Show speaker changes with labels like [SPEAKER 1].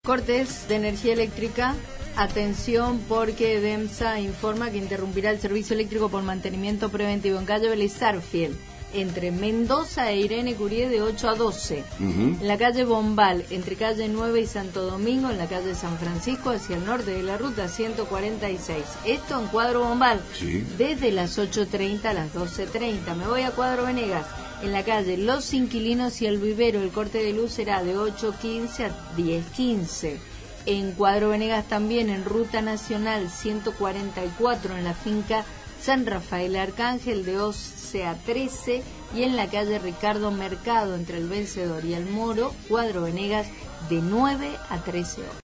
[SPEAKER 1] Cortes de energía eléctrica. Atención porque DEMSA informa que interrumpirá el servicio eléctrico por mantenimiento preventivo en calle Vélez Sarsfield, entre Mendoza e Irene Curie, de 8 a 12. En la calle Bombal, entre calle 9 y Santo Domingo, en la calle San Francisco, hacia el norte de la ruta 146. Esto en Cuadro Bombal,
[SPEAKER 2] sí, desde
[SPEAKER 1] las 8:30 a las 12:30. Me voy a Cuadro Venegas. En la calle Los Inquilinos y el Vivero, el corte de luz será de 8:15 a 10:15. En Cuadro Venegas también, en Ruta Nacional 144, en la finca San Rafael Arcángel, de 11 a 13. Y en la calle Ricardo Mercado, entre el Vencedor y el Moro, Cuadro Venegas, de 9 a 13 horas.